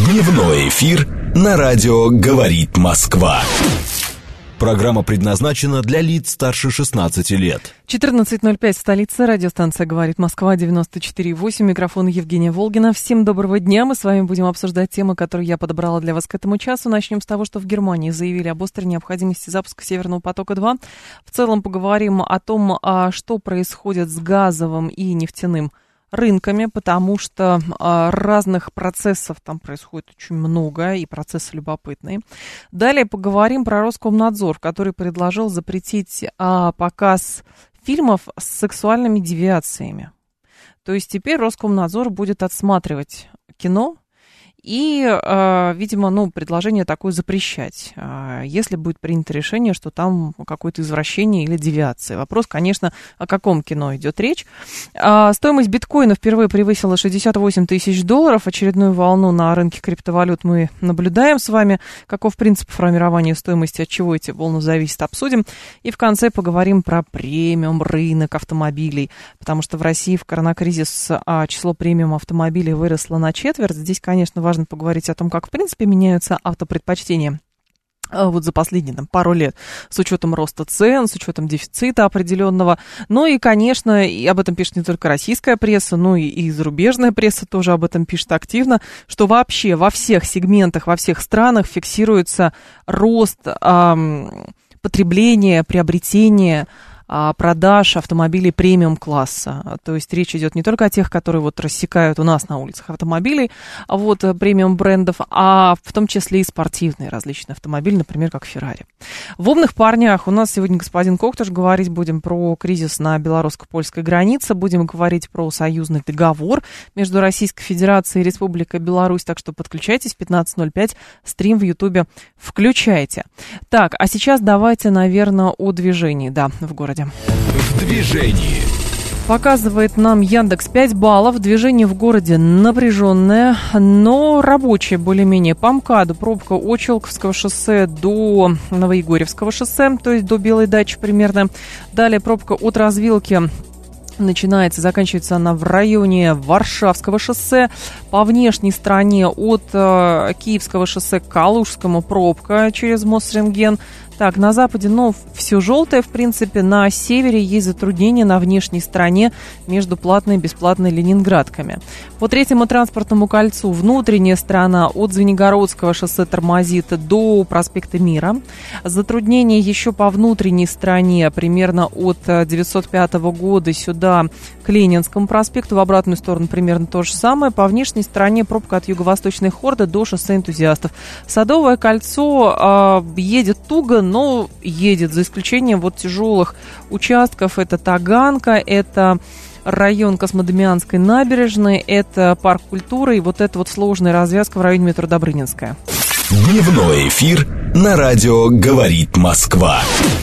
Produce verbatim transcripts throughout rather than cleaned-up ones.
Дневной эфир на радио «Говорит Москва». Программа предназначена для лиц старше шестнадцати лет. четырнадцать ноль пять, столица, радиостанция «Говорит Москва», девяносто четыре и восемь, микрофон Евгения Волгина. Всем доброго дня, мы с вами будем обсуждать темы, которые я подобрала для вас к этому часу. Начнем с того, что в Германии заявили об острой необходимости запуска «Северного потока-два». В целом поговорим о том, что происходит с газовым и нефтяным рынками, потому что а, разных процессов там происходит очень много, и процессы любопытные. Далее поговорим про Роскомнадзор, который предложил запретить а, показ фильмов с сексуальными девиациями. То есть теперь Роскомнадзор будет отсматривать кино и, э, видимо, ну, предложение такое запрещать, э, если будет принято решение, что там какое-то извращение или девиация. Вопрос, конечно, о каком кино идет речь. Э, стоимость биткоина впервые превысила шестьдесят восемь тысяч долларов. Очередную волну на рынке криптовалют мы наблюдаем с вами. Каков принцип формирования стоимости, от чего эти волны зависят, обсудим. И в конце поговорим про премиум рынок автомобилей, потому что в России в коронакризис а, число премиум автомобилей выросло на четверть. Здесь, конечно, важно Важно поговорить о том, как, в принципе, меняются автопредпочтения вот за последние там, пару лет, с учетом роста цен, с учетом дефицита определенного. Ну и, конечно, и об этом пишет не только российская пресса, но и, и зарубежная пресса тоже об этом пишет активно, что вообще во всех сегментах, во всех странах фиксируется рост эм, потребления, приобретения, продаж автомобилей премиум-класса. То есть речь идет не только о тех, которые вот рассекают у нас на улицах автомобилей, вот премиум-брендов, а в том числе и спортивные различные автомобили, например, как Феррари. В «Умных парнях» у нас сегодня господин Коктыш. Говорить будем про кризис на белорусско-польской границе, будем говорить про союзный договор между Российской Федерацией и Республикой Беларусь, так что подключайтесь, пятнадцать ноль пять, стрим в Ютубе включайте. Так, а сейчас давайте, наверное, о движении, да, в городе. В движении. Показывает нам Яндекс пять баллов. Движение в городе напряженное, но рабочее более-менее. По МКАДу пробка от Челковского шоссе до Новоегорьевского шоссе, то есть до Белой дачи примерно. Далее пробка от развилки начинается, заканчивается она в районе Варшавского шоссе. По внешней стороне от э, Киевского шоссе к Калужскому пробка через мост Рентген. Так, на западе, ну, все желтое, в принципе. На севере есть затруднения на внешней стороне между платной и бесплатной ленинградками. По третьему транспортному кольцу внутренняя сторона от Звенигородского шоссе тормозит до проспекта Мира. Затруднения еще по внутренней стороне, примерно от девятьсот пятого года сюда к Ленинскому проспекту. В обратную сторону примерно то же самое. По внешней стороне пробка от Юго-Восточной Хорды до шоссе Энтузиастов. Садовое кольцо э, едет туго, но едет, за исключением вот тяжелых участков. Это Таганка, это район Космодемьянской набережной, это парк культуры и вот эта вот сложная развязка в районе метро Добрынинская. Дневной эфир на радио «Говорит Москва».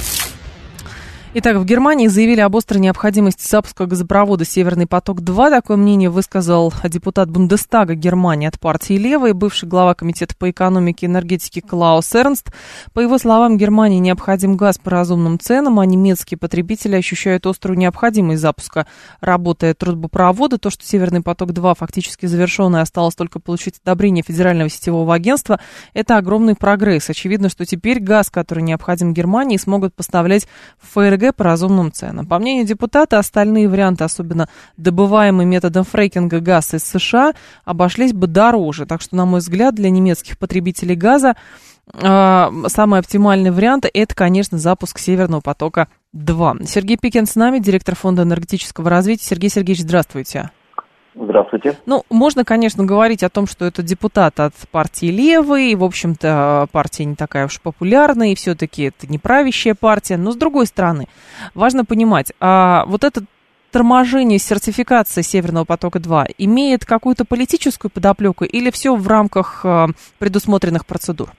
Итак, в Германии заявили об острой необходимости запуска газопровода «Северный поток-два». Такое мнение высказал депутат Бундестага Германии от партии «Левые», бывший глава комитета по экономике и энергетике Клаус Эрнст. По его словам, Германии необходим газ по разумным ценам, а немецкие потребители ощущают острую необходимость запуска работы трубопровода. То, что «Северный поток-два» фактически завершен и осталось только получить одобрение Федерального сетевого агентства, это огромный прогресс. Очевидно, что теперь газ, который необходим Германии, смогут поставлять в ФРГ по разумным ценам. По мнению депутата, остальные варианты, особенно добываемый методом фрекинга газ из США, обошлись бы дороже. Так что, на мой взгляд, для немецких потребителей газа э, самый оптимальный вариант – это, конечно, запуск «Северного потока-два». Сергей Пикин с нами, директор Фонда энергетического развития. Сергей Сергеевич, здравствуйте. Здравствуйте. Ну, можно, конечно, говорить о том, что это депутат от партии «Левые», и, в общем-то, партия не такая уж популярная, и все-таки это не правящая партия. Но, с другой стороны, важно понимать, а вот это торможение сертификации «Северного потока-два» имеет какую-то политическую подоплеку или все в рамках предусмотренных процедур?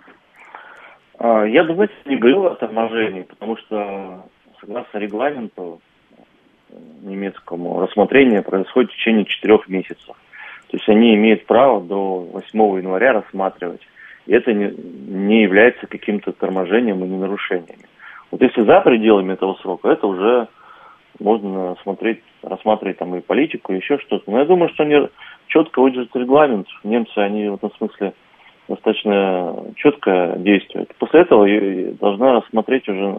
Я бы, знаете, не говорил о торможении, потому что, согласно регламенту, немецкому рассмотрение происходит в течение четырех месяцев. То есть они имеют право до восьмого января рассматривать. И это не, не является каким-то торможением или нарушениями. Вот если за пределами этого срока, это уже можно смотреть, рассматривать там и политику, и еще что-то. Но я думаю, что они четко выдержат регламент. Немцы, они в этом смысле достаточно четко действуют. После этого должна рассмотреть уже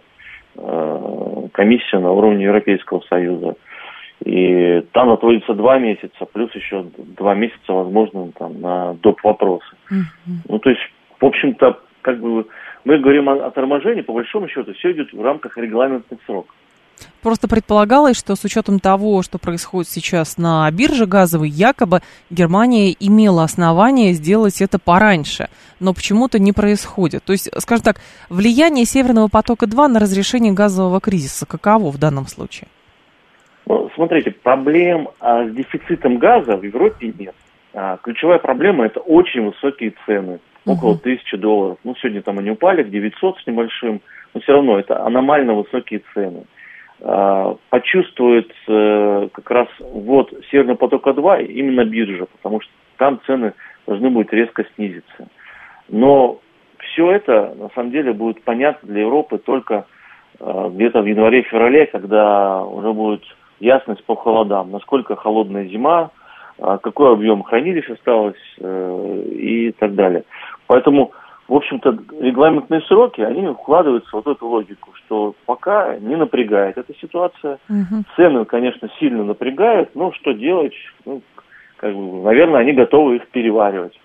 э, комиссия на уровне Европейского Союза. И там отводится два месяца, плюс еще два месяца, возможно, там, на доп. Вопросы. Mm-hmm. Ну, то есть, в общем-то, как бы мы говорим о, о торможении, по большому счету, все идет в рамках регламентных сроков. Просто предполагалось, что с учетом того, что происходит сейчас на бирже газовой, якобы Германия имела основание сделать это пораньше, но почему-то не происходит. То есть, скажем так, влияние Северного потока-два на разрешение газового кризиса каково в данном случае? Ну, смотрите, проблем а, с дефицитом газа в Европе нет. А, ключевая проблема – это очень высокие цены, около uh-huh. тысячи долларов. Ну, сегодня там они упали к девятьсот с небольшим, но все равно это аномально высокие цены. А, почувствует а, как раз ввод Северного потока-два именно биржа, потому что там цены должны будут резко снизиться. Но все это, на самом деле, будет понятно для Европы только а, где-то в январе-феврале, когда уже будет ясность по холодам, насколько холодная зима, какой объем хранилищ осталось и так далее. Поэтому, в общем-то, регламентные сроки, они вкладываются в вот эту логику, что пока не напрягает эта ситуация. Угу. Цены, конечно, сильно напрягают, но что делать? Ну, как бы, наверное, они готовы их переваривать.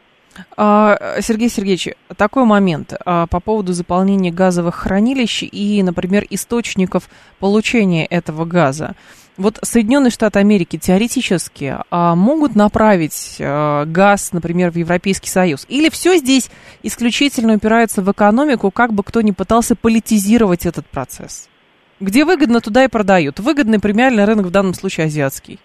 Сергей Сергеевич, такой момент по поводу заполнения газовых хранилищ и, например, источников получения этого газа. Вот Соединенные Штаты Америки теоретически могут направить газ, например, в Европейский Союз? Или все здесь исключительно упирается в экономику, как бы кто ни пытался политизировать этот процесс? Где выгодно, туда и продают. Выгодный премиальный рынок, в данном случае азиатский.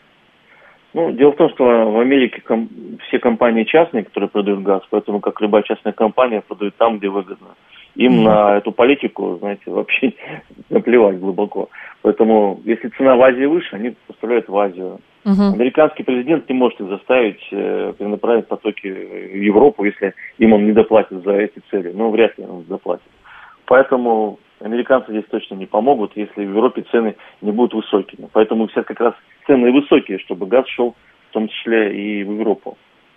Ну, дело в том, что в Америке ком- все компании частные, которые продают газ, поэтому как любая частная компания продает там, где выгодно. Им mm-hmm. на эту политику, знаете, вообще наплевать глубоко. Поэтому, если цена в Азии выше, они поставляют в Азию. Mm-hmm. Американский президент не может их заставить э, перенаправить потоки в Европу, если им он не доплатит за эти цели. Ну, вряд ли он доплатит. Поэтому американцы здесь точно не помогут, если в Европе цены не будут высокими. Поэтому сейчас как раз цены высокие, чтобы газ шел в том числе и в Европу.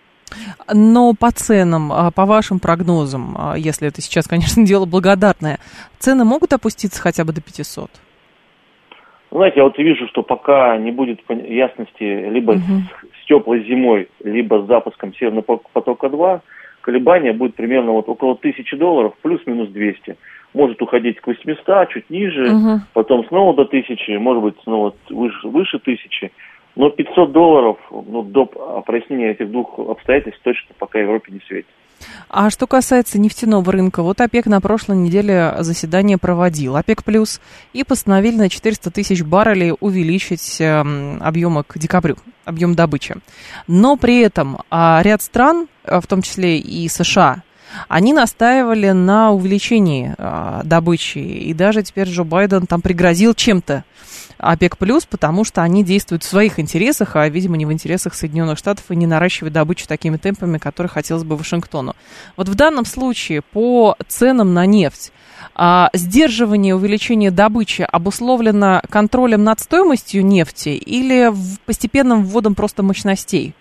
Но по ценам, по вашим прогнозам, если это сейчас, конечно, дело благодатное, цены могут опуститься хотя бы до пятисот? Знаете, я вот вижу, что пока не будет ясности либо угу. с, с теплой зимой, либо с запуском Северного потока-два, колебания будет примерно вот около тысячи долларов, плюс-минус двести. Может уходить к восьмистам, чуть ниже, угу. потом снова до тысячи, может быть, снова выше, выше тысячи. Но пятьсот долларов, ну, до прояснения этих двух обстоятельств точно пока Европе не светит. А что касается нефтяного рынка, вот ОПЕК на прошлой неделе заседание проводил, ОПЕК плюс, и постановили на четыреста тысяч баррелей увеличить э, объемы к декабрю, объем добычи. Но при этом э, ряд стран, в том числе и США, они настаивали на увеличении э, добычи, и даже теперь Джо Байден там пригрозил чем-то ОПЕК+, потому что они действуют в своих интересах, а, видимо, не в интересах Соединенных Штатов и не наращивают добычу такими темпами, которые хотелось бы Вашингтону. Вот в данном случае по ценам на нефть а, сдерживание увеличения добычи обусловлено контролем над стоимостью нефти или постепенным вводом просто мощностей?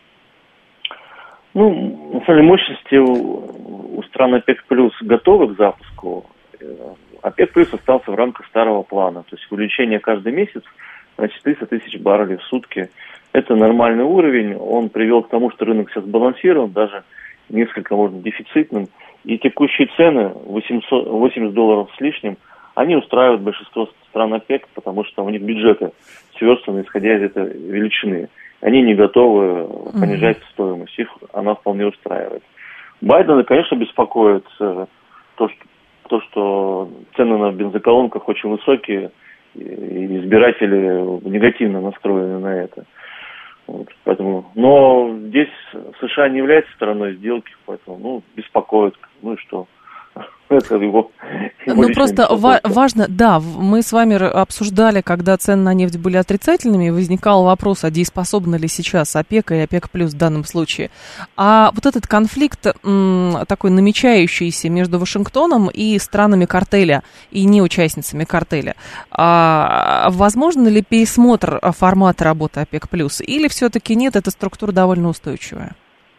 Ну, на самом деле, мощности у, у стран ОПЕК+ готовы к запуску. ОПЕК+ остался в рамках старого плана. То есть увеличение каждый месяц на четыреста тысяч баррелей в сутки. Это нормальный уровень. Он привел к тому, что рынок сейчас сбалансирован, даже несколько, может, дефицитным. И текущие цены, восемьсот, восемьдесят долларов с лишним, они устраивают большинство стран ОПЕК, потому что у них бюджеты сверстаны, исходя из этой величины. Они не готовы понижать mm-hmm. стоимость. Их она вполне устраивает. Байдена, конечно, беспокоит то, что то, что цены на бензоколонках очень высокие, и избиратели негативно настроены на это. Вот, поэтому, но здесь США не является стороной сделки, поэтому, ну, беспокоит, ну и что? Это его, Ну, просто ва- важно, да, мы с вами обсуждали, когда цены на нефть были отрицательными, возникал вопрос, а дееспособна ли сейчас ОПЕК и ОПЕК плюс в данном случае. А вот этот конфликт м, такой намечающийся между Вашингтоном и странами картеля, и неучастницами картеля, а, возможно ли пересмотр формата работы ОПЕК плюс, или все-таки нет, эта структура довольно устойчивая?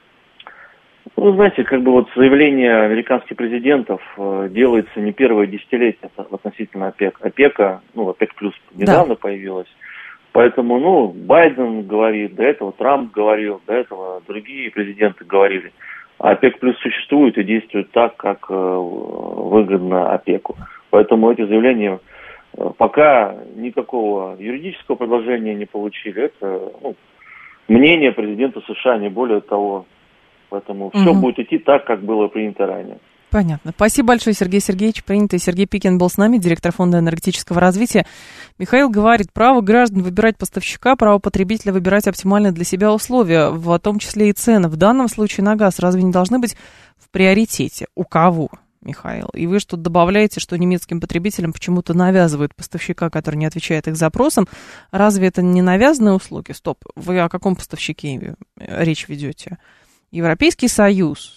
Ну, знаете, как бы вот заявление американских президентов э, делается не первое десятилетие относительно ОПЕК. ОПЕКа, ну, ОПЕК плюс недавно да. появилась. Поэтому, ну, Байден говорит, до этого Трамп говорил, до этого другие президенты говорили. А ОПЕК плюс существует и действует так, как э, выгодно ОПЕКу. Поэтому эти заявления э, пока никакого юридического предложения не получили. Это, ну, мнение президента США, не более того. Поэтому угу. все будет идти так, как было принято ранее. Понятно. Спасибо большое, Сергей Сергеевич. Принято. Сергей Пикин был с нами, директор Фонда энергетического развития. Михаил говорит, право граждан выбирать поставщика, право потребителя выбирать оптимальные для себя условия, в том числе и цены. В данном случае на газ разве не должны быть в приоритете? У кого, Михаил? И вы что-то добавляете, что немецким потребителям почему-то навязывают поставщика, который не отвечает их запросам. Разве это не навязанные услуги? Стоп. Вы о каком поставщике речь ведете? Европейский Союз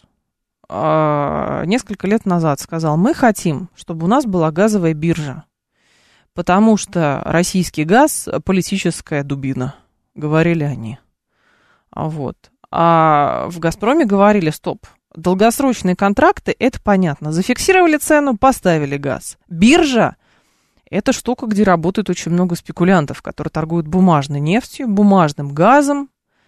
э, несколько лет назад сказал, мы хотим, чтобы у нас была газовая биржа, потому что российский газ – политическая дубина, говорили они. Вот. А в «Газпроме» говорили, стоп, долгосрочные контракты – это понятно, зафиксировали цену, поставили газ. Биржа – это штука, где работает очень много спекулянтов, которые торгуют бумажной нефтью, бумажным газом,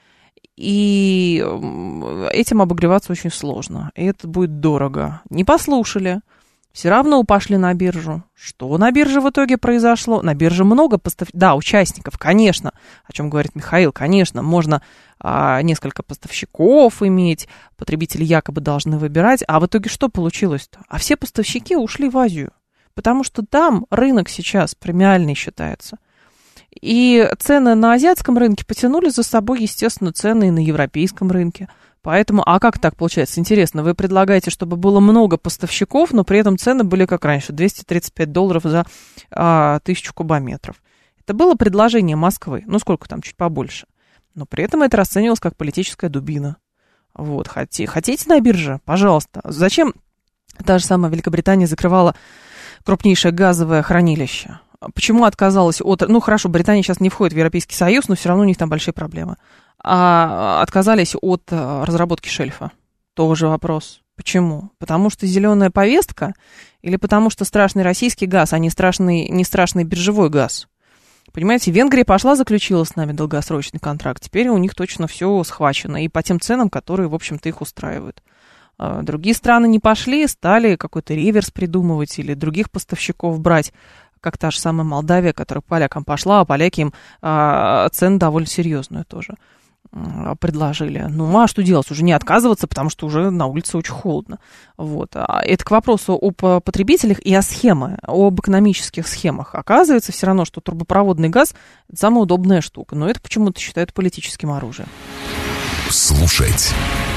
и этим обогреваться очень сложно. И это будет дорого. Не послушали. Все равно пошли на биржу. Что на бирже в итоге произошло? На бирже много поставщиков. Да, участников, конечно. О чем говорит Михаил. Конечно, можно а, несколько поставщиков иметь. Потребители якобы должны выбирать. А в итоге что получилось-то? А все поставщики ушли в Азию. Потому что там рынок сейчас премиальный считается. И цены на азиатском рынке потянули за собой, естественно, цены и на европейском рынке. Поэтому, а как так получается? Интересно, вы предлагаете, чтобы было много поставщиков, но при этом цены были как раньше, двести тридцать пять долларов за а, тысячу кубометров. Это было предложение Москвы, ну сколько там, чуть побольше. Но при этом это расценивалось как политическая дубина. Вот, хотите, хотите на бирже? Пожалуйста. Зачем та же самая Великобритания закрывала крупнейшее газовое хранилище? Почему отказалась от... Ну, хорошо, Британия сейчас не входит в Европейский Союз, но все равно у них там большие проблемы. А отказались от разработки шельфа. Тоже вопрос. Почему? Потому что зеленая повестка или потому что страшный российский газ, а не страшный, не страшный биржевой газ? Понимаете, Венгрия пошла, заключила с нами долгосрочный контракт. Теперь у них точно все схвачено. И по тем ценам, которые, в общем-то, их устраивают. Другие страны не пошли, стали какой-то реверс придумывать или других поставщиков брать. Как та же самая Молдавия, которая к полякам пошла, а поляки им а, цену довольно серьезную тоже а, предложили. Ну, а что делать? Уже не отказываться, потому что уже на улице очень холодно. Вот. А это к вопросу об потребителях и о схемах, об экономических схемах. Оказывается все равно, что трубопроводный газ – это самая удобная штука, но это почему-то считают политическим оружием. Слушать,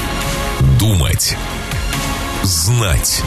думать, знать.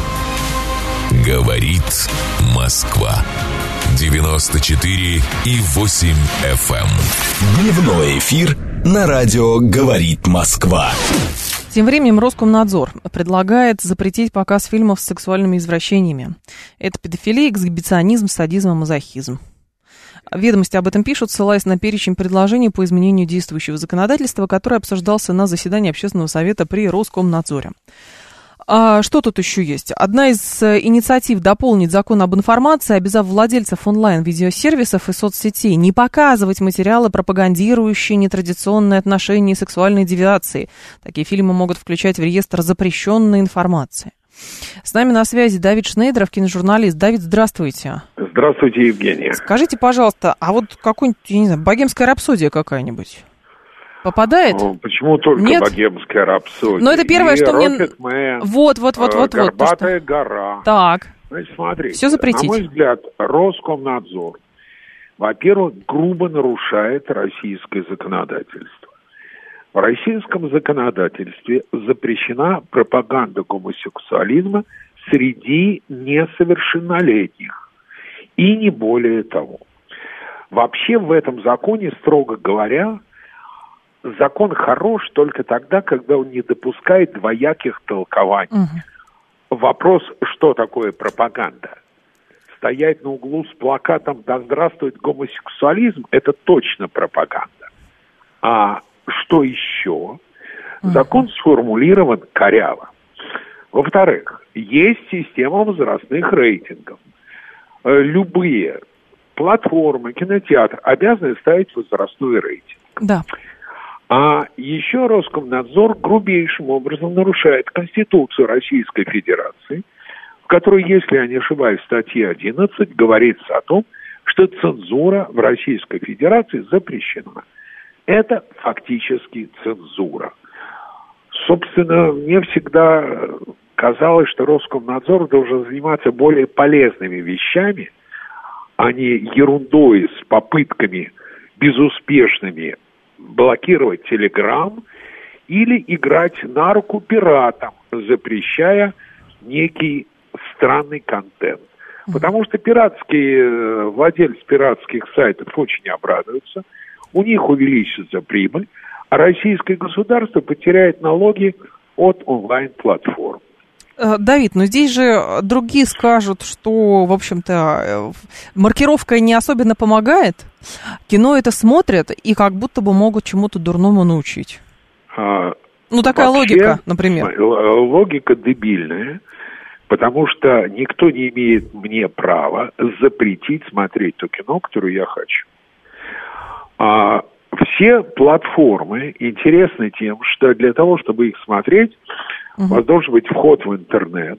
Говорит Москва. девяносто четыре и восемь эф эм. Дневной эфир на радио «Говорит Москва». Тем временем Роскомнадзор предлагает запретить показ фильмов с сексуальными извращениями. Это педофилия, эксгибиционизм, садизм и мазохизм. Ведомости об этом пишут, ссылаясь на перечень предложений по изменению действующего законодательства, который обсуждался на заседании Общественного совета при Роскомнадзоре. А что тут еще есть? Одна из инициатив дополнить закон об информации, обязав владельцев онлайн-видеосервисов и соцсетей не показывать материалы, пропагандирующие нетрадиционные отношения и сексуальные девиации. Такие фильмы могут включать в реестр запрещенной информации. С нами на связи Давид Шнейдеров, киножурналист. Давид, здравствуйте. Здравствуйте, Евгения. Скажите, пожалуйста, а вот какой-нибудь, я не знаю, богемская рапсодия какая-нибудь попадает? Ну, почему только Нет? богемская рапсодия? Ну, это первое, и что мне... Man, вот, вот, вот, вот, Горбатая вот. гора. Так. Значит, смотрите. Все запретить. На мой взгляд, Роскомнадзор, во-первых, грубо нарушает российское законодательство. В российском законодательстве запрещена пропаганда гомосексуализма среди несовершеннолетних. И не более того. Вообще в этом законе, строго говоря, закон хорош только тогда, когда он не допускает двояких толкований. Угу. Вопрос, что такое пропаганда? Стоять на углу с плакатом «Да здравствует гомосексуализм» – это точно пропаганда. А что еще? Угу. Закон сформулирован коряво. Во-вторых, есть система возрастных рейтингов. Любые платформы, кинотеатр обязаны ставить возрастной рейтинг. Да. А еще Роскомнадзор грубейшим образом нарушает Конституцию Российской Федерации, в которой, если я не ошибаюсь, в статье одиннадцать говорится о том, что цензура в Российской Федерации запрещена. Это фактически цензура. Собственно, мне всегда казалось, что Роскомнадзор должен заниматься более полезными вещами, а не ерундой с попытками безуспешными блокировать Телеграм или играть на руку пиратам, запрещая некий странный контент. Потому что пиратские, владельцы пиратских сайтов очень обрадуются, у них увеличится прибыль, а российское государство потеряет налоги от онлайн-платформ. Давид, но здесь же другие скажут, что, в общем-то, маркировка не особенно помогает. Кино это смотрят и как будто бы могут чему-то дурному научить. А, ну, такая вообще, логика, например. Логика дебильная, потому что никто не имеет мне права запретить смотреть то кино, которое я хочу. А, все платформы интересны тем, что для того, чтобы их смотреть, у вас должен быть вход в интернет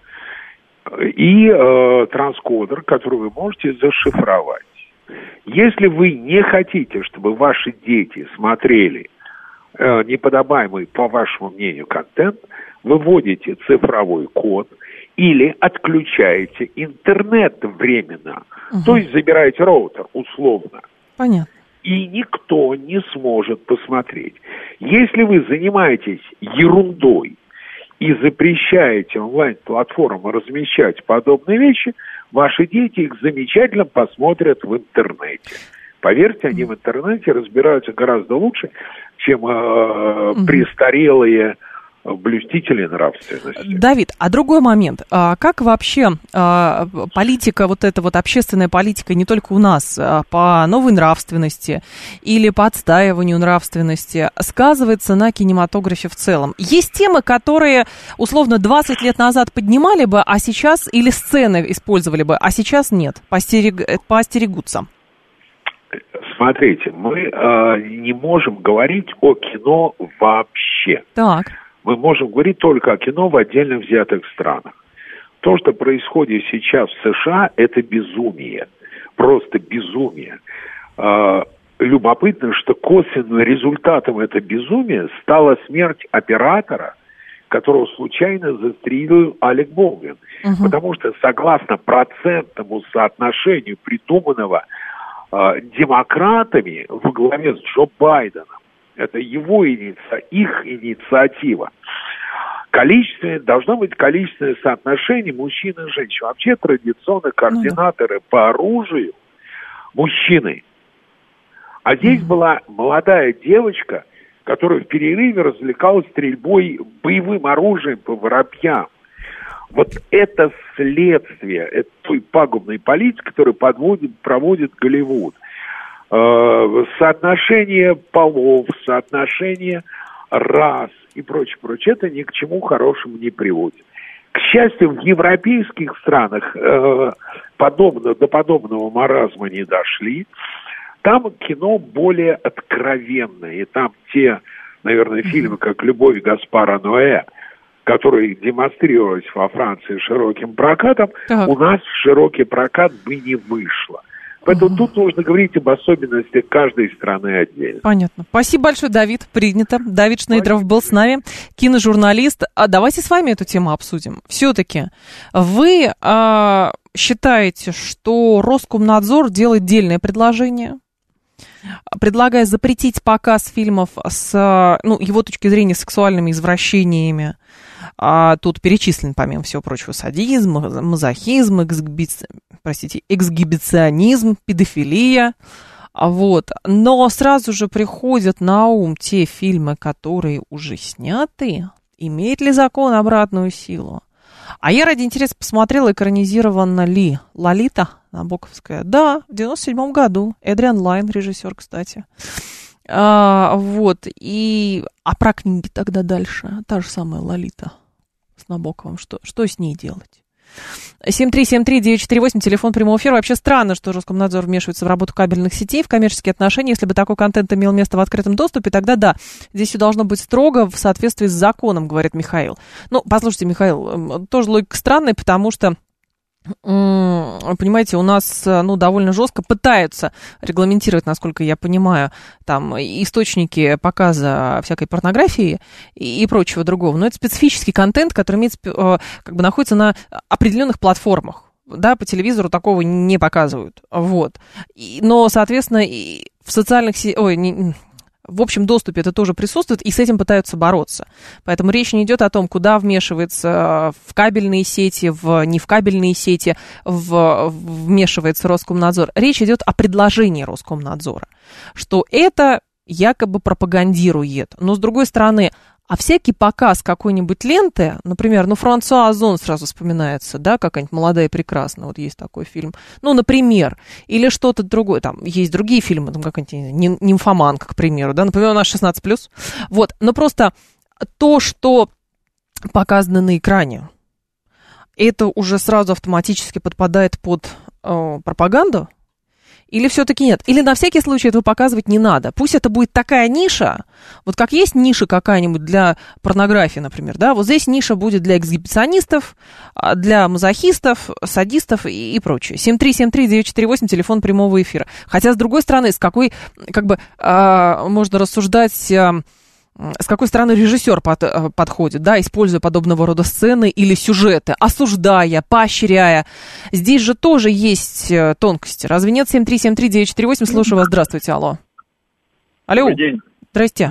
и э, транскодер, который вы можете зашифровать. Если вы не хотите, чтобы ваши дети смотрели э, неподобаемый, по вашему мнению, контент, вы вводите цифровой код или отключаете интернет временно. Угу. То есть забираете роутер, условно. Понятно. И никто не сможет посмотреть. Если вы занимаетесь ерундой, и запрещаете онлайн-платформам размещать подобные вещи, ваши дети их замечательно посмотрят в интернете. Поверьте, они в интернете разбираются гораздо лучше, чем э, mm-hmm. престарелые блюстители нравственности. Давид, а другой момент. А как вообще а, политика, вот эта вот общественная политика не только у нас, а, по новой нравственности или по отстаиванию нравственности сказывается на кинематографе в целом? Есть темы, которые, условно, двадцать лет назад поднимали бы, а сейчас, или сцены использовали бы, а сейчас нет, постерег, поостерегутся? Смотрите, мы э, не можем говорить о кино вообще. Так. Мы можем говорить только о кино в отдельно взятых странах. То, что происходит сейчас в США, это безумие. Просто безумие. Э, любопытно, что косвенным результатом этого безумия стала смерть оператора, которого случайно застрелил Алек Болдуин. Угу. Потому что согласно процентному соотношению придуманного э, демократами во главе с Джо Байденом, это его инициатива, их инициатива. Количественное, должно быть количественное соотношение мужчин и женщин. Вообще традиционно координаторы ну, да. по оружию мужчины. А здесь mm-hmm. была молодая девочка, которая в перерыве развлекалась стрельбой боевым оружием по воробьям. Вот это следствие это той пагубной политики, которую подводит, проводит Голливуд. Соотношение полов, соотношение рас и прочее, прочее, это ни к чему хорошему не приводит. К счастью, в европейских странах э, подобно, до подобного маразма не дошли. Там кино более откровенное, и там те, наверное, фильмы, как «Любовь Гаспара Ноэ», которые демонстрировались во Франции широким прокатом, так. у нас в широкий прокат бы не вышло. Поэтому угу. тут нужно говорить об особенностях каждой страны отдельно. Понятно. Спасибо большое, Давид. Принято. Давид Шнейдров был с нами, киножурналист. А давайте с вами эту тему обсудим. Все-таки вы а, считаете, что Роскомнадзор делает дельное предложение, предлагая запретить показ фильмов с, ну, его точки зрения, сексуальными извращениями, А тут перечислен, помимо всего прочего, садизм, мазохизм, эксгибици... простите, эксгибиционизм, педофилия. Вот. Но сразу же приходят на ум те фильмы, которые уже сняты. Имеет ли закон обратную силу? А я ради интереса посмотрела, экранизирована ли «Лолита» Набоковская. Да, в девяносто седьмом году. Эдриан Лайн, режиссер, кстати. А, вот. И... А про книги тогда дальше. Та же самая «Лолита» с Набоковым. Что, что с ней делать? семь три семь три девять четыре восемь, телефон прямого эфира. Вообще странно, что Роскомнадзор вмешивается в работу кабельных сетей, в коммерческие отношения. Если бы такой контент имел место в открытом доступе, тогда да, здесь все должно быть строго в соответствии с законом, говорит Михаил. Ну, послушайте, Михаил, тоже логика странная, потому что, понимаете, у нас, ну, довольно жестко пытаются регламентировать, насколько я понимаю, там, источники показа всякой порнографии и, и прочего другого. Но это специфический контент, который имеет, как бы находится на определенных платформах. Да, по телевизору такого не показывают. Вот. И, но, соответственно, и в социальных сетях... Ой, не... В общем доступе это тоже присутствует, и с этим пытаются бороться. Поэтому речь не идет о том, куда вмешивается в кабельные сети, в не в кабельные сети в, вмешивается Роскомнадзор. Речь идет о предложении Роскомнадзора, что это якобы пропагандирует. Но, с другой стороны, а всякий показ какой-нибудь ленты, например, ну, Франсуа Озон сразу вспоминается, да, какая-нибудь «Молодая и прекрасная», вот есть такой фильм, ну, например, или что-то другое, там, есть другие фильмы, там, какая-нибудь «Нимфоманка», к примеру, да, например, у нас шестнадцать плюс, вот, но просто то, что показано на экране, это уже сразу автоматически подпадает под э, пропаганду, или все-таки нет? Или на всякий случай этого показывать не надо? Пусть это будет такая ниша, вот как есть ниша какая-нибудь для порнографии, например, да, вот здесь ниша будет для эксгибиционистов, для мазохистов, садистов и, и прочее. семь три семь три девять четыре восемь, телефон прямого эфира. Хотя, с другой стороны, с какой, как бы, э, можно рассуждать... Э, с какой стороны режиссер под, подходит, да, используя подобного рода сцены или сюжеты, осуждая, поощряя. Здесь же тоже есть тонкости. Разве нет? семь три семь три девять четыре восемь, слушаю вас. Здравствуйте, алло. Алло. Добрый день. Здрасте.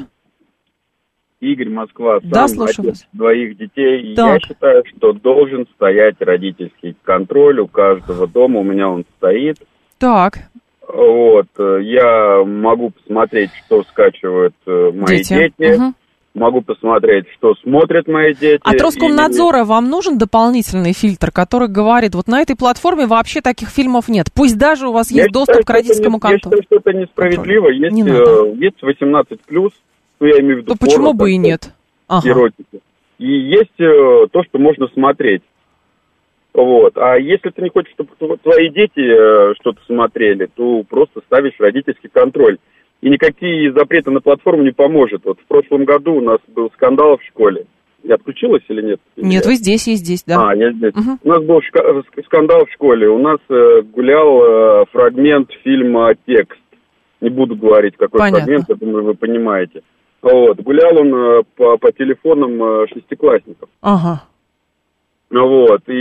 Игорь, Москва. Сам да, слушаю отец вас. Двоих детей. Так. Я считаю, что должен стоять родительский контроль у каждого дома. У меня он стоит. Так. Вот, я могу посмотреть, что скачивают мои дети, дети. Угу. Могу посмотреть, что смотрят мои дети. От Роскомнадзора или... вам нужен дополнительный фильтр, который говорит, вот на этой платформе вообще таких фильмов нет. Пусть даже у вас я есть считаю, доступ к родительскому контролю. Я считаю, что это несправедливо. Есть, не э, есть восемнадцать плюс, ну, я имею в виду... То почему бы и нет? Ага. Эротики. И есть э, то, что можно смотреть. Вот. А если ты не хочешь, чтобы твои дети э, что-то смотрели, то просто ставишь родительский контроль. И никакие запреты на платформу не поможет. Вот в прошлом году у нас был скандал в школе. Я отключилась или нет? Нет, вы здесь, я здесь, да. А, я здесь. Угу. У нас был скандал в школе. У нас э, гулял э, фрагмент фильма «Текст». Не буду говорить, какой Понятно. фрагмент, я думаю, вы понимаете. Вот. Гулял он э, по, по телефонам э, шестиклассников. Ага. Вот, и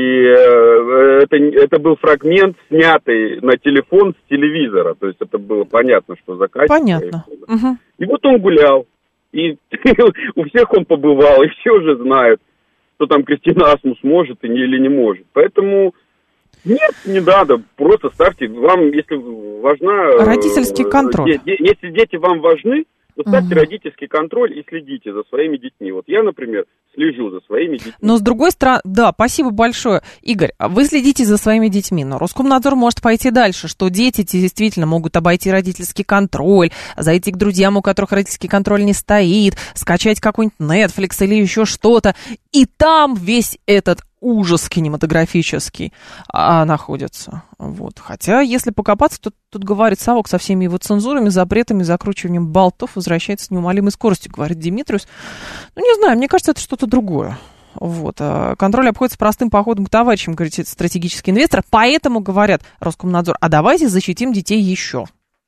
э, это, это был фрагмент, снятый на телефон с телевизора, то есть это было понятно, что заказчик. Понятно. И, угу. и вот он гулял, и у всех он побывал, и все уже знают, что там Кристина Асмус может и не, или не может. Поэтому нет, не надо, просто ставьте, вам, если важна... Родительский контроль. Де, де, если дети вам важны, то ставьте угу. родительский контроль и следите за своими детьми. Вот я, например, слежу за своими детьми. Но с другой стороны, да, спасибо большое. Игорь, вы следите за своими детьми, но Роскомнадзор может пойти дальше, что дети действительно могут обойти родительский контроль, зайти к друзьям, у которых родительский контроль не стоит, скачать какой-нибудь Netflix или еще что-то, и там весь этот ужас кинематографический а, находится. Вот. Хотя, если покопаться, то тут говорит совок со всеми его цензурами, запретами, закручиванием болтов, возвращается с неумолимой скоростью, говорит Димитриус. Ну, не знаю, мне кажется, это что-то другое. Вот. Контроль обходится простым походом к товарищам, говорит стратегический инвестор. Поэтому, говорят Роскомнадзор, а давайте защитим детей еще.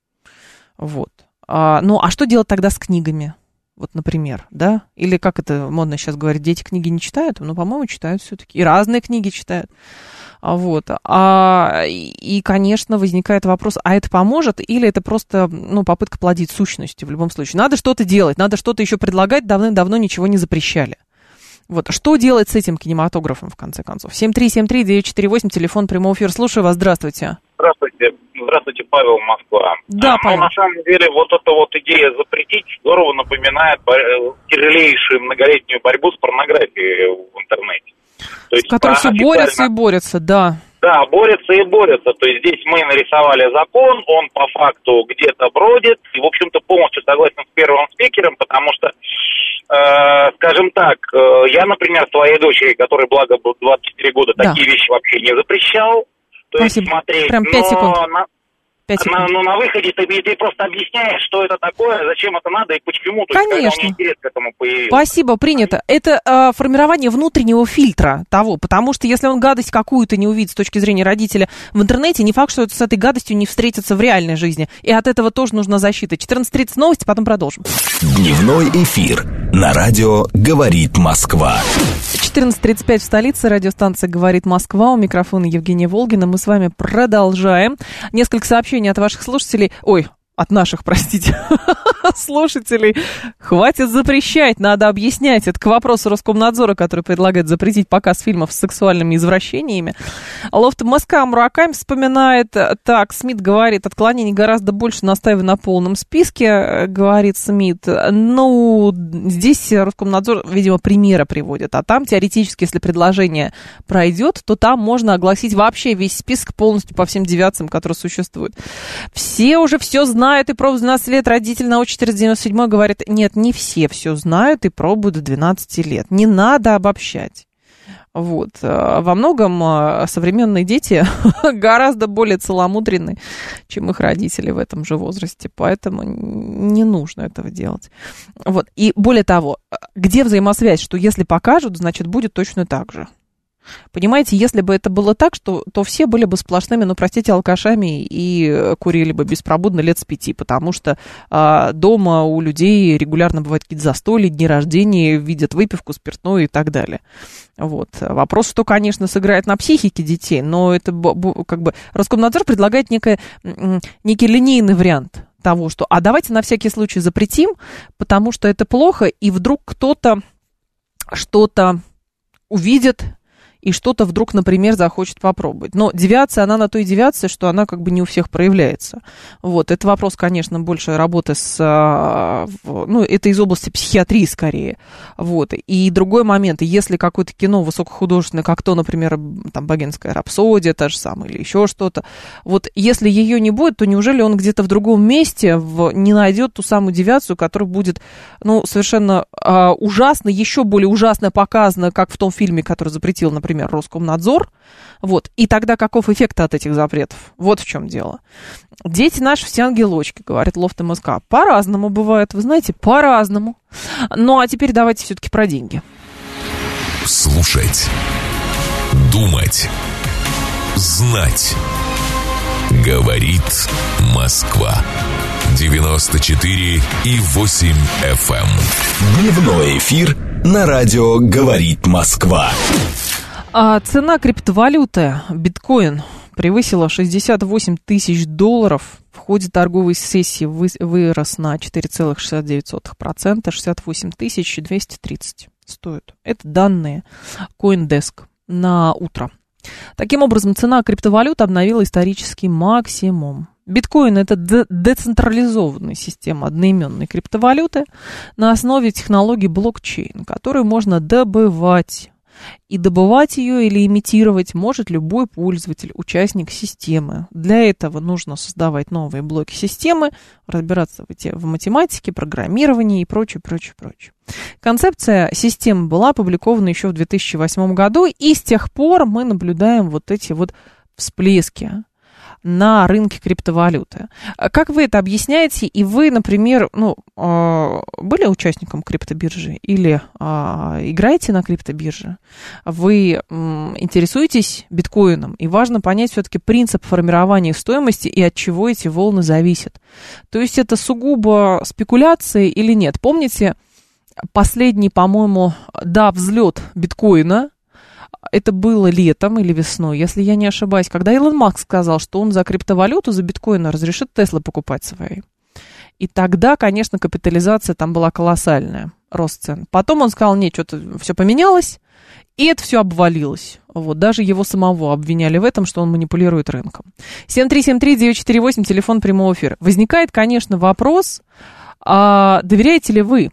Вот. А, ну, а что делать тогда с книгами? Вот, например, да? Или как это модно сейчас говорить, дети книги не читают? Ну, по-моему, читают все-таки. И разные книги читают. Вот. А, и, конечно, возникает вопрос, а это поможет? Или это просто, ну, попытка плодить сущности в любом случае? Надо что-то делать, надо что-то еще предлагать, давным-давно ничего не запрещали. Вот, что делать с этим кинематографом, в конце концов? семь три семь три девять четыре восемь, телефон прямого эфира. Слушаю вас, здравствуйте. Здравствуйте. Здравствуйте, Павел, Москва. Да, а, Павел. Ну, на самом деле, вот эта вот идея запретить здорово напоминает бо- тяжелейшую многолетнюю борьбу с порнографией в интернете. То есть, Который все официально... борется и борется, да. Да, борется и борется. То есть здесь мы нарисовали закон, он по факту где-то бродит. И, в общем-то, полностью согласен с первым спикером, потому что, э, скажем так, э, я, например, своей дочери, которой, благо, было двадцать четыре года, Да. такие вещи вообще не запрещал. То Спасибо. есть смотреть. Прям пять секунд. На... пять секунд. На, ну, на выходе ты, ты просто объясняешь, что это такое, зачем это надо и почему. То есть, Конечно. когда у меня интерес к этому появился. Спасибо, принято. Это э, формирование внутреннего фильтра того, потому что если он гадость какую-то не увидит с точки зрения родителя в интернете, не факт, что это с этой гадостью не встретится в реальной жизни. И от этого тоже нужна защита. четырнадцать тридцать новости, потом продолжим. Дневной эфир на радио «Говорит Москва». четырнадцать тридцать пять в столице, радиостанция «Говорит Москва», у микрофона Евгения Волгина. Мы с вами продолжаем. Несколько сообщений от ваших слушателей, ой, от наших, простите, слушателей. Хватит запрещать, надо объяснять. Это к вопросу Роскомнадзора, который предлагает запретить показ фильмов с сексуальными извращениями. Лофт Москва Мураками вспоминает, так, Смит говорит, отклонений гораздо больше, настаиваю на полном списке, говорит Смит. Ну, здесь Роскомнадзор, видимо, примеры приводит, а там теоретически, если предложение пройдет, то там можно огласить вообще весь список полностью по всем девиациям, которые существуют. Все уже все знают и пробуют в двенадцать лет. Родитель на четыреста девяносто седьмой говорит, нет, не все все знают и пробуют до двенадцати лет. Не надо обобщать. Вот. Во многом современные дети гораздо более целомудренны, чем их родители в этом же возрасте, поэтому не нужно этого делать. Вот. И более того, где взаимосвязь, что если покажут, значит, будет точно так же. Понимаете, если бы это было так, что, то все были бы сплошными, ну, простите, алкашами и курили бы беспробудно лет с пяти, потому что а, дома у людей регулярно бывают какие-то застолья, дни рождения, видят выпивку, спиртное и так далее. Вот. Вопрос, что, конечно, сыграет на психике детей, но это как бы Роскомнадзор предлагает некое, некий линейный вариант того, что а давайте на всякий случай запретим, потому что это плохо, и вдруг кто-то что-то увидит, и что-то вдруг, например, захочет попробовать. Но девиация, она на то и девиация, что она как бы не у всех проявляется. Вот, это вопрос, конечно, больше работы с... Ну, это из области психиатрии скорее. Вот, и другой момент, если какое-то кино высокохудожественное, как то, например, там, «Богемская рапсодия», та же самая, или еще что-то, вот, если ее не будет, то неужели он где-то в другом месте в... не найдет ту самую девиацию, которая будет, ну, совершенно а, ужасно, еще более ужасно показана, как в том фильме, который запретил, например, например, Роскомнадзор, вот, и тогда каков эффект от этих запретов? Вот в чем дело. Дети наши все ангелочки, говорит Лофт МСК. По-разному бывает, вы знаете, по-разному. Ну, а теперь давайте все-таки про деньги. Слушать, думать, знать. Говорит Москва. девяносто четыре и восемь эф эм. Дневной эфир на радио «Говорит Москва». А цена криптовалюты биткоин превысила шестьдесят восемь тысяч долларов. В ходе торговой сессии вырос на четыре целых шестьдесят девять сотых процента, шестьдесят восемь тысяч двести тридцать стоит. Это данные CoinDesk на утро. Таким образом, цена криптовалют обновила исторический максимум. Биткоин – это децентрализованная система одноименной криптовалюты на основе технологии блокчейн, которую можно добывать. И добывать ее или имитировать может любой пользователь, участник системы. Для этого нужно создавать новые блоки системы, разбираться в математике, программировании и прочее, прочее, прочее. Концепция системы была опубликована еще в две тысячи восьмом году, и с тех пор мы наблюдаем вот эти вот всплески на рынке криптовалюты. Как вы это объясняете? И вы, например, ну, были участником криптобиржи или играете на криптобирже? Вы интересуетесь биткоином? И важно понять все-таки принцип формирования стоимости и от чего эти волны зависят. То есть это сугубо спекуляции или нет? Помните последний, по-моему, да, взлет биткоина? Это было летом или весной, если я не ошибаюсь, когда Илон Маск сказал, что он за криптовалюту, за биткоины разрешит Теслы покупать свои. И тогда, конечно, капитализация там была колоссальная. рост цен. Потом он сказал, нет, что-то все поменялось, и это все обвалилось. Вот, даже его самого обвиняли в этом, что он манипулирует рынком. семь три семь три девять четыре восемь, телефон прямого эфира. Возникает, конечно, вопрос, а доверяете ли вы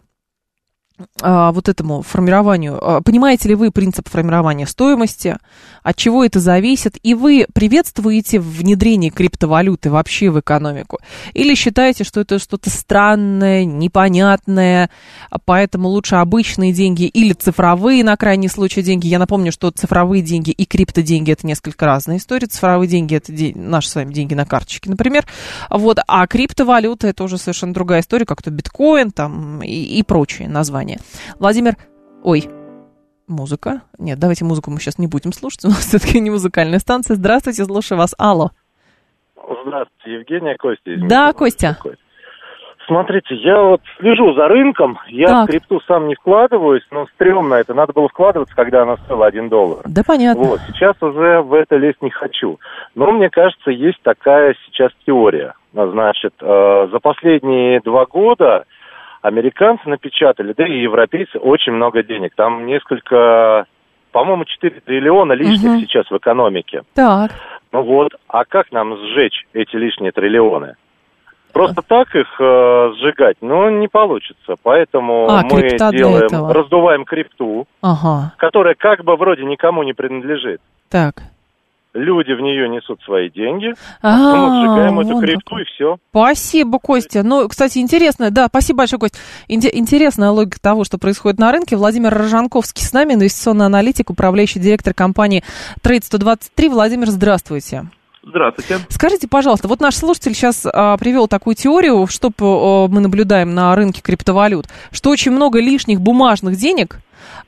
а, вот этому формированию, а, понимаете ли вы принцип формирования стоимости, от чего это зависит, и вы приветствуете внедрение криптовалюты вообще в экономику? Или считаете, что это что-то странное, непонятное, поэтому лучше обычные деньги или цифровые, на крайний случай, деньги? Я напомню, что цифровые деньги и криптоденьги — это несколько разные истории. Цифровые деньги — это день, наши с вами деньги на карточке, например, вот, а криптовалюта — это уже совершенно другая история, как то биткоин там, и, и прочие названия. Владимир, ой, музыка. Нет, давайте музыку мы сейчас не будем слушать. У нас все-таки не музыкальная станция. Здравствуйте, слушаю вас. Алло. Здравствуйте, Евгения, Костя. Из да, Костя. Смотрите, я вот слежу за рынком. Я так. в крипту сам не вкладываюсь, но стрёмно это. Надо было вкладываться, когда она стоила один доллар. Да, понятно. Вот, сейчас уже в это лезть не хочу. Но мне кажется, есть такая сейчас теория. Значит, э, за последние два года американцы напечатали, да и европейцы, очень много денег. Там несколько, по-моему, четыре триллиона лишних угу. сейчас в экономике. Так. Ну вот, а как нам сжечь эти лишние триллионы? Просто так их э, сжигать, ну, не получится. Поэтому а, мы делаем, раздуваем крипту, ага. которая как бы вроде никому не принадлежит. Так. Люди в нее несут свои деньги, а потом мы сжигаем эту крипту, и все. Спасибо, Костя. Ну, кстати, интересно, да, спасибо большое, Костя. Интересная логика того, что происходит на рынке. Владимир Рожанковский с нами, инвестиционный аналитик, управляющий директор компании Трейд сто двадцать три. Владимир, здравствуйте. Здравствуйте. Скажите, пожалуйста, вот наш слушатель сейчас а, привел такую теорию, что а, мы наблюдаем на рынке криптовалют, что очень много лишних бумажных денег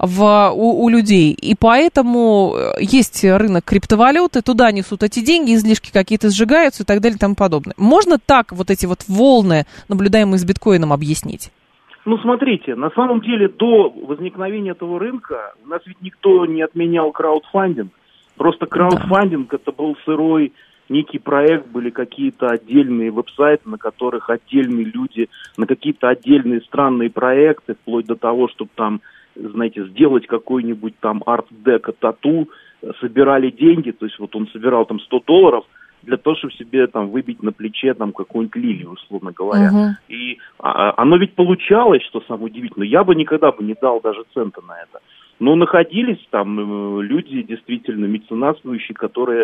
в, у, у людей, и поэтому есть рынок криптовалюты, туда несут эти деньги, излишки какие-то сжигаются и так далее и тому подобное. Можно так вот эти вот волны, наблюдаемые с биткоином, объяснить? Ну, смотрите, на самом деле до возникновения этого рынка у нас ведь никто не отменял краудфандинг. Просто краудфандинг, да. это был сырой некий проект, были какие-то отдельные веб-сайты, на которых отдельные люди, на какие-то отдельные странные проекты, вплоть до того, чтобы там, знаете, сделать какой-нибудь там арт-деко тату, собирали деньги, то есть вот он собирал там сто долларов для того, чтобы себе там выбить на плече там какую-нибудь лилию, условно говоря. Uh-huh. И а, оно ведь получалось, что самое удивительное, я бы никогда бы не дал даже цента на это. Но находились там люди, действительно, меценатствующие, которые...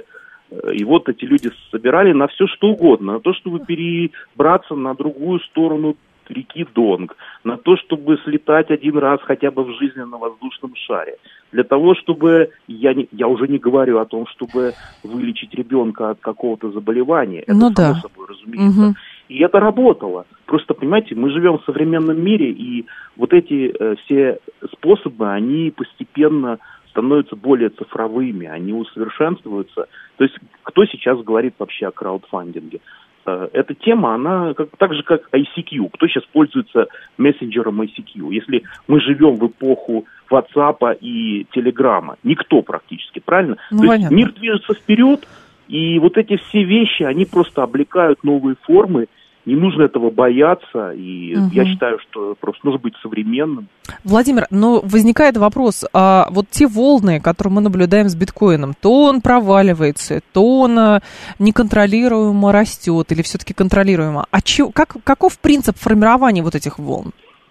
И вот эти люди собирали на все что угодно. На то, чтобы перебраться на другую сторону реки Донг. На то, чтобы слетать один раз хотя бы в жизни на воздушном шаре. Для того, чтобы... Я, не, я уже не говорю о том, чтобы вылечить ребенка от какого-то заболевания. Это ну само да. собой разумеется. Угу. И это работало. Просто, понимаете, мы живем в современном мире, и вот эти э, все способы, они постепенно становятся более цифровыми, они усовершенствуются. То есть кто сейчас говорит вообще о краудфандинге? Э, эта тема, она как, так же, как ай си кью. Кто сейчас пользуется мессенджером ай си кью? Если мы живем в эпоху WhatsApp и Telegram, никто практически, правильно? Ну, То понятно. есть мир движется вперед, и вот эти все вещи, они просто облекают новые формы. Не нужно этого бояться, и угу. я считаю, что просто нужно быть современным. Владимир, ну возникает вопрос, а вот те волны, которые мы наблюдаем с биткоином, то он проваливается, то он неконтролируемо растет, или все-таки контролируемо. А че, как, каков принцип формирования вот этих волн?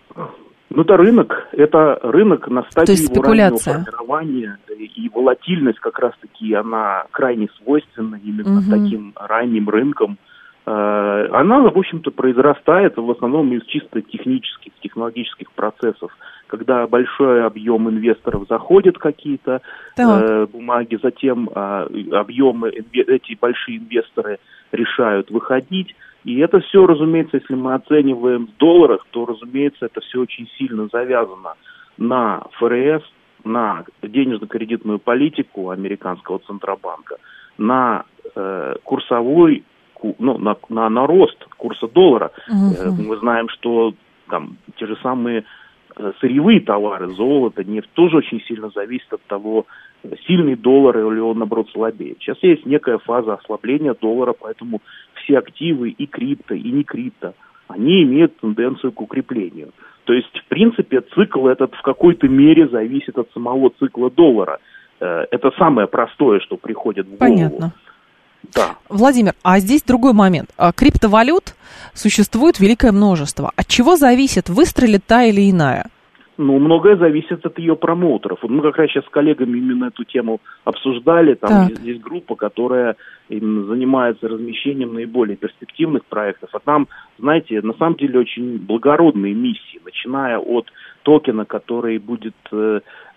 Ну, это рынок, это рынок на стадии его раннего спекуляция. формирования, и волатильность как раз-таки, она крайне свойственна именно угу. таким ранним рынкам. Она, в общем-то, произрастает в основном из чисто технических, технологических процессов, когда большой объем инвесторов заходят какие-то э, бумаги, затем э, объемы, эти большие инвесторы решают выходить. И это все, разумеется, если мы оцениваем в долларах, то, разумеется, это все очень сильно завязано на эф эр эс, на денежно-кредитную политику американского Центробанка, на э, курсовой Ну, на, на, на рост курса доллара. Uh-huh. Мы знаем, что там те же самые сырьевые товары, золото, нефть, тоже очень сильно зависят от того, сильный доллар или он, наоборот, слабее. Сейчас есть некая фаза ослабления доллара, поэтому все активы, и крипто, и не крипто, они имеют тенденцию к укреплению. То есть, в принципе, цикл этот в какой-то мере зависит от самого цикла доллара. Это самое простое, что приходит в голову. Понятно. Да. Владимир, а здесь другой момент. Криптовалют существует великое множество. От чего зависит, выстрелит та или иная? Ну, многое зависит от ее промоутеров. Вот мы как раз сейчас с коллегами именно эту тему обсуждали. Там есть, есть группа, которая именно занимается размещением наиболее перспективных проектов. А там, знаете, на самом деле очень благородные миссии, начиная от токена, который будет э,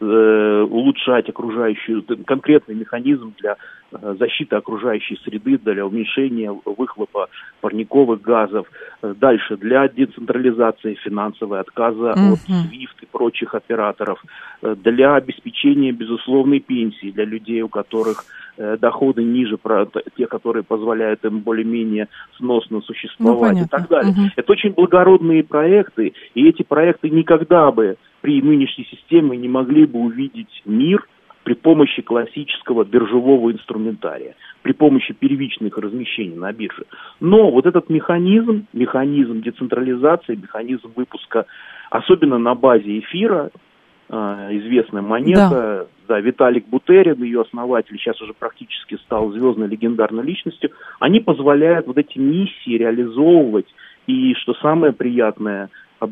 э, улучшать окружающую, конкретный механизм для э, защиты окружающей среды, для уменьшения выхлопа парниковых газов. Дальше для децентрализации финансовой, отказа mm-hmm. от свифт и прочих операторов, для обеспечения безусловной пенсии для людей, у которых э, доходы ниже тех, которые позволяют им более-менее сносно существовать, ну, и так далее. Mm-hmm. Это очень благородные проекты, и эти проекты никогда бы при нынешней системе не могли бы увидеть мир при помощи классического биржевого инструментария, при помощи первичных размещений на бирже. Но вот этот механизм, механизм децентрализации, механизм выпуска, особенно на базе эфира, э, известная монета, да. да, Виталик Бутерин, ее основатель, сейчас уже практически стал звездной легендарной личностью, они позволяют вот эти миссии реализовывать, и, что самое приятное,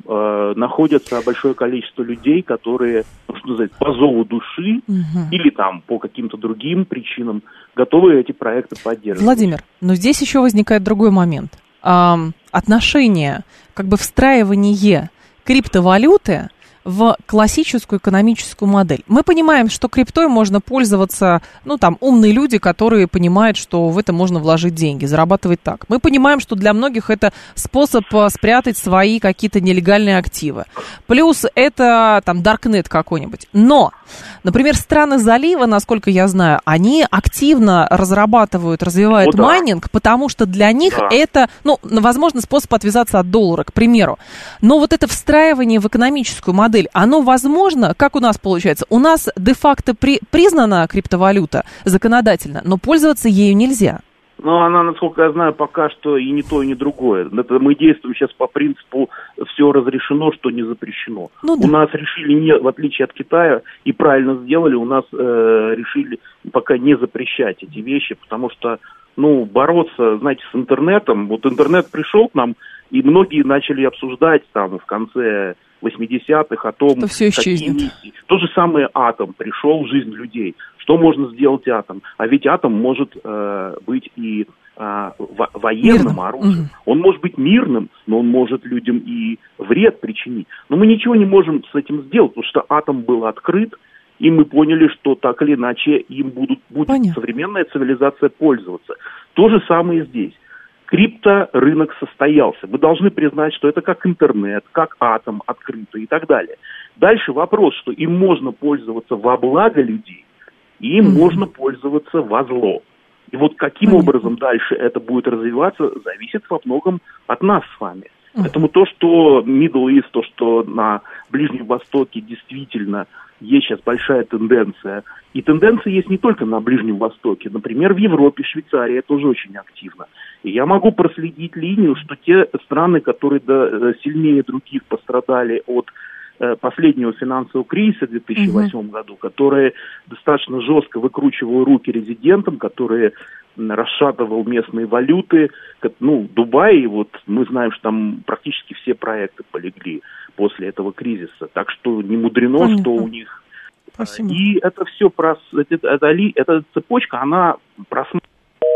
находится большое количество людей, которые, ну, что сказать, по зову души угу. или там по каким-то другим причинам готовы эти проекты поддерживать. Владимир, но здесь еще возникает другой момент. Эм, отношение, как бы встраивание криптовалюты в классическую экономическую модель. Мы понимаем, что криптой можно пользоваться, ну, там, умные люди, которые понимают, что в это можно вложить деньги, зарабатывать так. Мы понимаем, что для многих это способ спрятать свои какие-то нелегальные активы. Плюс это, там, даркнет какой-нибудь. Но, например, страны залива, насколько я знаю, они активно разрабатывают, развивают О, да. майнинг, потому что для них да. это, ну, возможно, способ отвязаться от доллара, к примеру. Но вот это встраивание в экономическую модель, оно возможно, как у нас получается? У нас де-факто при, признана криптовалюта законодательно, но пользоваться ею нельзя. Ну, она, насколько я знаю, пока что и не то, и не другое. Это мы действуем сейчас по принципу «все разрешено, что не запрещено». Ну, да. У нас решили, не, в отличие от Китая, и правильно сделали, у нас э, решили пока не запрещать эти вещи, потому что, ну, бороться, знаете, с интернетом, вот интернет пришел к нам, и многие начали обсуждать там в конце восьмидесятых о том, все какие миссии. То же самое атом пришел в жизнь людей. Что можно сделать атом? А ведь атом может э, быть и э, во- военным мирным. оружием. Угу. Он может быть мирным, но он может людям и вред причинить. Но мы ничего не можем с этим сделать, потому что атом был открыт, и мы поняли, что так или иначе им будут, будет Понятно. современная цивилизация пользоваться. То же самое здесь. Крипторынок состоялся. Вы должны признать, что это как интернет, как атом открытый и так далее. Дальше вопрос, что им можно пользоваться во благо людей, и им mm-hmm. можно пользоваться во зло. И вот каким mm-hmm. образом дальше это будет развиваться, зависит во многом от нас с вами. Mm-hmm. Поэтому то, что Middle East, то, что на Ближнем Востоке действительно есть сейчас большая тенденция, и тенденция есть не только на Ближнем Востоке. Например, в Европе, Швейцария тоже очень активно. И я могу проследить линию, что те страны, которые да, сильнее других пострадали от э, последнего финансового кризиса в две тысячи восьмом mm-hmm. году, которые достаточно жестко выкручивали руки резидентам, которые расшатывал местные валюты. Ну, Дубай, вот мы знаем, что там практически все проекты полегли после этого кризиса. Так что не мудрено, Понятно. что у них... Спасибо. И это все, прос... это, это, эта цепочка, она просмотрена.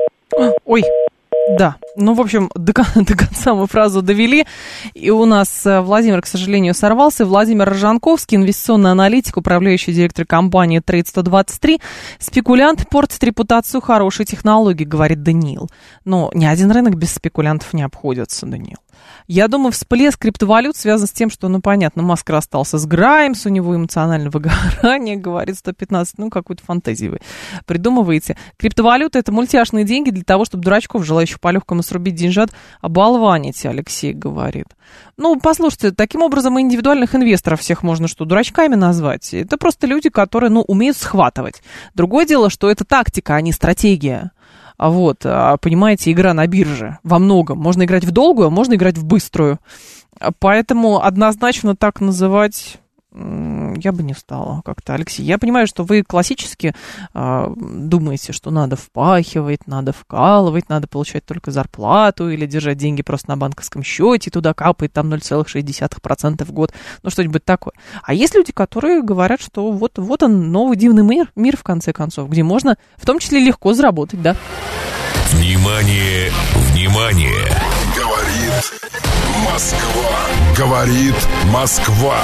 Ой, да. Ну, в общем, до, до конца мы фразу довели. И у нас Владимир, к сожалению, сорвался. Владимир Рожанковский, инвестиционный аналитик, управляющий директор компании Трейд сто двадцать три. Спекулянт портит репутацию хорошей технологии, говорит Даниил. Но ни один рынок без спекулянтов не обходится, Даниил. Я думаю, всплеск криптовалют связан с тем, что, ну, понятно, Маск расстался с Граймс, у него эмоциональное выгорание, говорит сто пятнадцать, ну, какую-то фантазию вы придумываете. Криптовалюта — это мультяшные деньги для того, чтобы дурачков, желающих по-легкому срубить деньжат, оболванить, Алексей говорит. Ну, послушайте, таким образом и индивидуальных инвесторов всех можно что, дурачками назвать? Это просто люди, которые, ну, умеют схватывать. Другое дело, что это тактика, а не стратегия. А вот, понимаете, игра на бирже во многом. Можно играть в долгую, а можно играть в быструю. Поэтому однозначно так называть я бы не стала как-то. Алексей, я понимаю, что вы классически э, думаете, что надо впахивать, надо вкалывать, надо получать только зарплату или держать деньги просто на банковском счете, туда капает там ноль целых шесть десятых процента в год, ну что-нибудь такое. А есть люди, которые говорят, что вот, вот он, новый дивный мир, мир, в конце концов, где можно в том числе легко заработать, да? Внимание, внимание! Говорит Москва. Говорит Москва.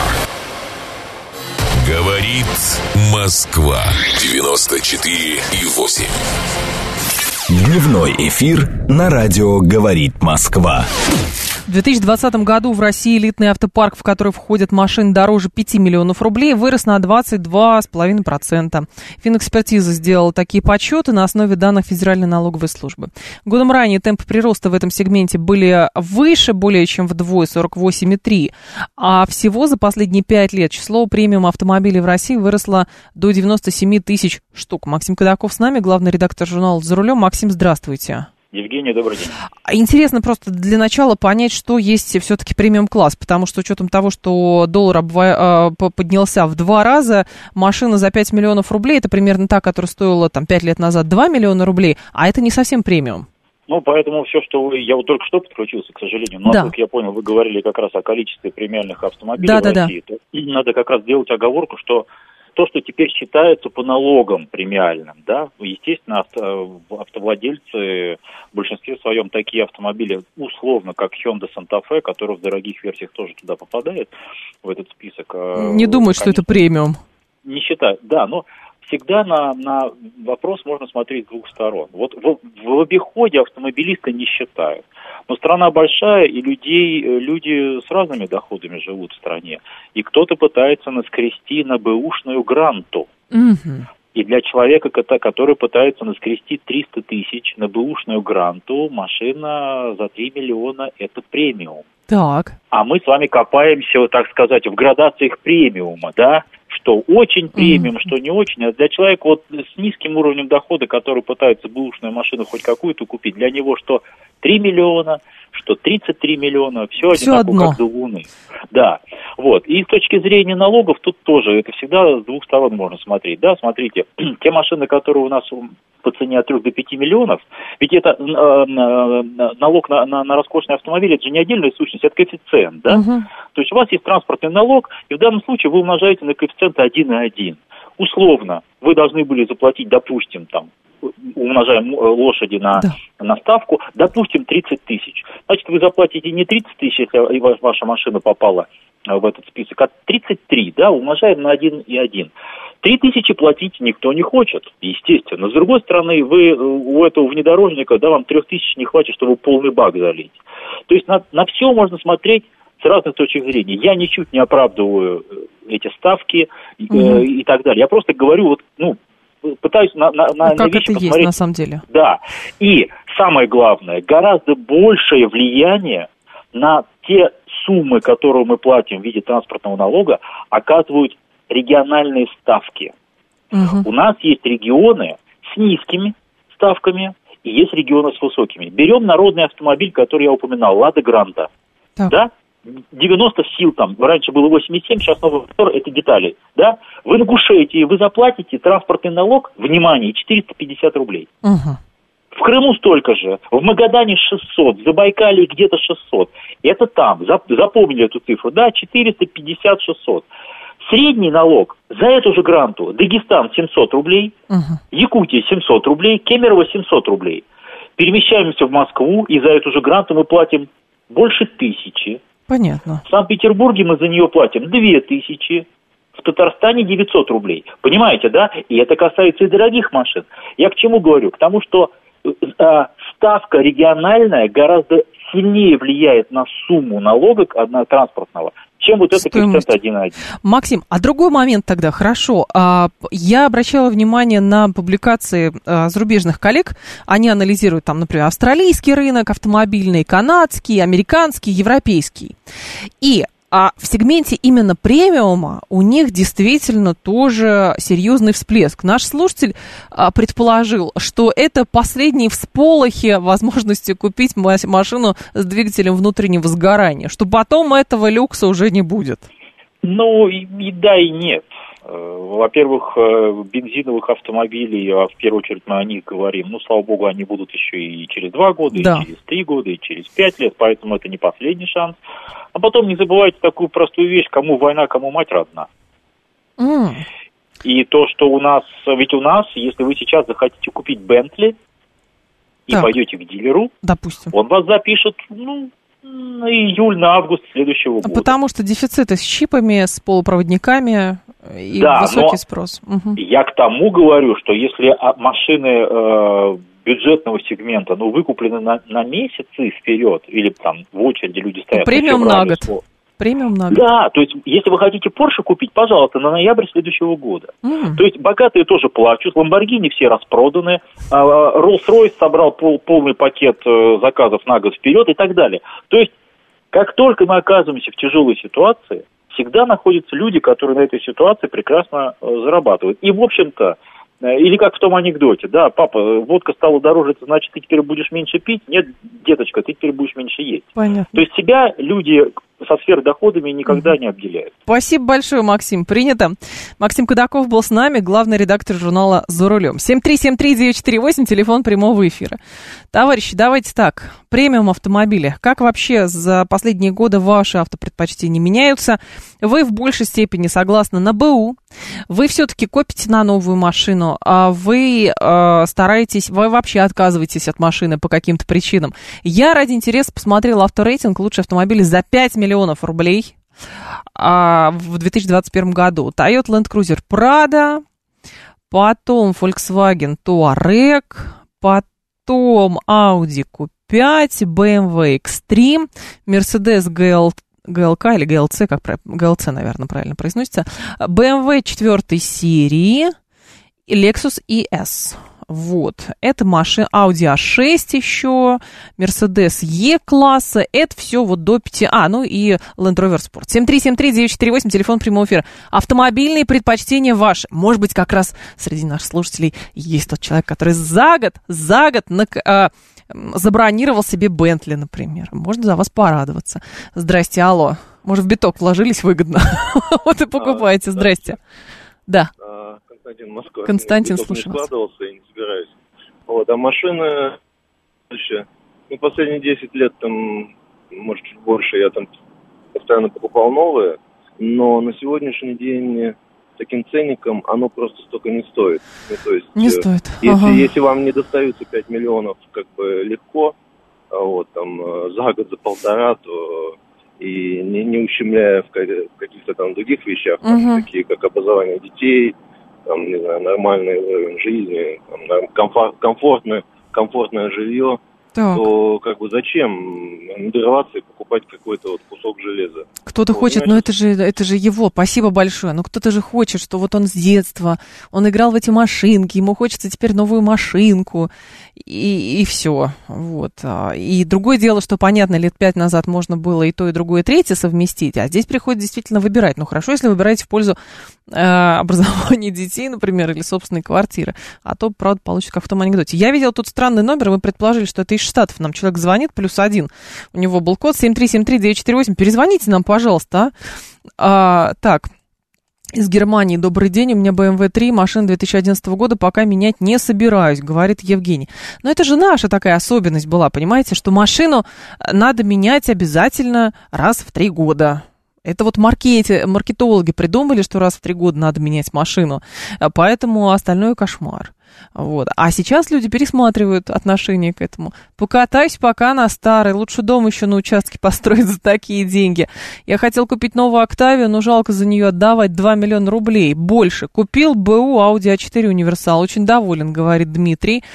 Говорит Москва. девяносто четыре и восемь. Дневной эфир на радио «Говорит Москва». В две тысячи двадцатом году в России элитный автопарк, в который входят машины дороже пяти миллионов рублей, вырос на двадцать два целых пять десятых процента. Финэкспертиза сделала такие подсчеты на основе данных Федеральной налоговой службы. Годом ранее темпы прироста в этом сегменте были выше, более чем вдвое, сорок восемь целых три десятых. А всего за последние пять лет число премиум автомобилей в России выросло до девяноста семи тысяч штук. Максим Кадаков с нами, главный редактор журнала «За рулем». Максим, здравствуйте. Евгений, добрый день. Интересно просто для начала понять, что есть все-таки премиум-класс, потому что с учетом того, что доллар обва... поднялся в два раза, машина за пять миллионов рублей, это примерно та, которая стоила там пять лет назад два миллиона рублей, а это не совсем премиум. Ну, поэтому все, что вы... Я вот только что подключился, к сожалению, но, да. Насколько я понял, вы говорили как раз о количестве премиальных автомобилей да, в да, России. Да. То надо как раз делать оговорку, что то, что теперь считается по налогам премиальным, да, естественно, авто, автовладельцы в большинстве своем такие автомобили, условно, как Hyundai Santa Fe, который в дорогих версиях тоже туда попадает, в этот список. Не думаю, что это премиум. Не считаю, да, но всегда на, на вопрос можно смотреть с двух сторон. Вот в, в обиходе автомобилисты не считают. Но страна большая, и людей, люди с разными доходами живут в стране. И кто-то пытается наскрести на бэушную гранту. Mm-hmm. И для человека, который пытается наскрести триста тысяч на бэушную гранту, машина за три миллиона – это премиум. Так. А мы с вами копаемся, так сказать, в градациях премиума, да? Что очень премиум, mm-hmm. что не очень. А для человека вот с низким уровнем дохода, который пытается бэушную машину хоть какую-то купить, для него что три миллиона, что тридцать три миллиона, все, все одинаково, как до Луны. Да, вот. И с точки зрения налогов тут тоже, это всегда с двух сторон можно смотреть. Да, смотрите, те машины, которые у нас по цене от трех до пяти миллионов, ведь это э, налог на, на, на роскошный автомобиль, это же не отдельная сущность, это коэффициент, да? Uh-huh. То есть у вас есть транспортный налог, и в данном случае вы умножаете на коэффициент один и один. Условно, вы должны были заплатить, допустим, там, умножаем лошади на, да. на ставку, допустим, тридцать тысяч. Значит, вы заплатите не тридцать тысяч, если ваша машина попала в этот список, а тридцать три, да, умножаем на один и один. три тысячи платить никто не хочет, естественно. С другой стороны, вы у этого внедорожника, да, вам трех тысяч не хватит, чтобы полный бак залить. То есть на, на все можно смотреть с разных точек зрения. Я ничуть не оправдываю эти ставки угу. э, и так далее. Я просто говорю, вот, ну, пытаюсь на, на, на, ну, как на вещи это посмотреть. Есть, на самом деле. Да. И самое главное, гораздо большее влияние на те суммы, которые мы платим в виде транспортного налога, оказывают региональные ставки. Угу. У нас есть регионы с низкими ставками и есть регионы с высокими. Берем народный автомобиль, который я упоминал, Лада Гранта. Так. Да? девяносто сил там, раньше было восемьдесят семь, сейчас новый мотор, это детали, да? В Ингушетии вы заплатите транспортный налог, внимание, четыреста пятьдесят рублей. Угу. В Крыму столько же, в Магадане шестьсот, в Забайкалье где-то шестьсот. Это там, запомнили эту цифру, да, четыреста пятьдесят - шестьсот. Средний налог за эту же гранту: Дагестан семьсот рублей, угу. Якутия семьсот рублей, Кемерово семьсот рублей. Перемещаемся в Москву, и за эту же гранту мы платим больше тысячи. Понятно. В Санкт-Петербурге мы за нее платим две тысячи, в Татарстане девятьсот рублей. Понимаете, да? И это касается и дорогих машин. Я к чему говорю? К тому, что э, ставка региональная гораздо сильнее влияет на сумму налога транспортного, чем вот это коэффициент один и один. Максим, а другой момент тогда, хорошо. Я обращала внимание на публикации зарубежных коллег. Они анализируют там, например, австралийский рынок автомобильный, канадский, американский, европейский. И А в сегменте именно премиума у них действительно тоже серьезный всплеск. Наш слушатель а, предположил, что это последние всполохи возможности купить машину с двигателем внутреннего сгорания, что потом этого люкса уже не будет. Ну, и, и да, и нет. Во-первых, бензиновых автомобилей, а в первую очередь мы о них говорим, ну, слава богу, они будут еще и через два года, да. и через три года, и через пять лет, поэтому это не последний шанс. А потом не забывайте такую простую вещь, кому война, кому мать родна. Mm. И то, что у нас, ведь у нас, если вы сейчас захотите купить Бентли и так. пойдете к дилеру, допустим, он вас запишет, ну, на июль, на август следующего года. Потому что дефициты с чипами, с полупроводниками и да, высокий спрос. Угу. Я к тому говорю, что если машины э, бюджетного сегмента, ну, выкуплены на, на месяцы вперед, или там в очереди люди стоят... Премиум на год. Премиум на год. Да, то есть, если вы хотите Porsche купить, пожалуйста, на ноябрь следующего года. Mm. То есть, богатые тоже плачут, Lamborghini все распроданы, Rolls-Royce собрал пол, полный пакет заказов на год вперед и так далее. То есть, как только мы оказываемся в тяжелой ситуации, всегда находятся люди, которые на этой ситуации прекрасно зарабатывают. И, в общем-то, или как в том анекдоте, да, папа, водка стала дороже, значит, ты теперь будешь меньше пить? Нет, деточка, ты теперь будешь меньше есть. Понятно. То есть себя люди со сферой доходами никогда mm-hmm. не обделяют. Спасибо большое, Максим. Принято. Максим Кадаков был с нами, главный редактор журнала «За рулем». семь три семь три девять четыре восемь, телефон прямого эфира. Товарищи, давайте так. Премиум автомобили. Как вообще за последние годы ваши автопредпочтения меняются? Вы в большей степени согласны на БУ. Вы все-таки копите на новую машину. А вы э, стараетесь, вы вообще отказываетесь от машины по каким-то причинам. Я ради интереса посмотрела авторейтинг лучшие автомобили за пять миллионов рублей а, в две тысячи двадцать первом году. Toyota Land Cruiser Prado, потом Volkswagen Touareg, потом Audi кью пять, бэ эм вэ Extreme, Mercedes джи эл, джи эл кей или джи эл си, как джи эл си, наверное, правильно произносится, бэ эм вэ четвертой серии, Lexus и эс. Вот, это машина Audi а шесть еще, Mercedes E-класса, это все вот до пяти, а, ну и Land Rover Sport. семь три семь три девять четыре восемь, телефон прямого эфира. Автомобильные предпочтения ваши. Может быть, как раз среди наших слушателей есть тот человек, который за год, за год на, а, забронировал себе Bentley, например. Можно за вас порадоваться. Здрасте, алло. Может, в биток вложились выгодно? Вот и покупаете. Здрасте. Да. Константин, Москва. Константин, слушаю вас. Не складывался и не собираюсь. Вот, а машина, ну, последние десять лет, там, может, чуть больше, я там постоянно покупал новые, но на сегодняшний день таким ценником оно просто столько не стоит. Ну, то есть, не стоит. Если, ага. если вам не достаются пять миллионов, как бы, легко, вот, там, за год, за полтора, то... и не, не ущемляя в каких-то там других вещах, uh-huh. там, такие как образование детей, там, не знаю, нормальный уровень жизни, там, комфорт, комфортное, комфортное жилье, так. то как бы зачем надорваться и покупать какой-то вот кусок железа? Кто-то вот, хочет, значит... но это же, это же его, спасибо большое, но кто-то же хочет, что вот он с детства, он играл в эти машинки, ему хочется теперь новую машинку, и, и все, вот. И другое дело, что, понятно, лет пять назад можно было и то, и другое, и третье совместить, а здесь приходится действительно выбирать. Ну, хорошо, если выбираете в пользу э, образования детей, например, или собственной квартиры, а то, правда, получится как в том анекдоте. Я видела тут странный номер, мы предположили, что это из Штатов, нам человек звонит, плюс один, у него был код семь три семь три девять четыре восемь, перезвоните нам, пожалуйста, а. А, так, из Германии, добрый день, у меня бэ эм вэ три, машина две тысячи одиннадцатого года, пока менять не собираюсь, говорит Евгений. Но это же наша такая особенность была, понимаете, что машину надо менять обязательно раз в три года. Это вот маркети, маркетологи придумали, что раз в три года надо менять машину, поэтому остальное кошмар. Вот. А сейчас люди пересматривают отношение к этому. Покатаюсь пока на старой, лучше дом еще на участке построить за такие деньги. Я хотел купить новую Октавию, но жалко за нее отдавать два миллиона рублей. Больше. Купил БУ Audi а четыре Универсал. Очень доволен, говорит Дмитрий.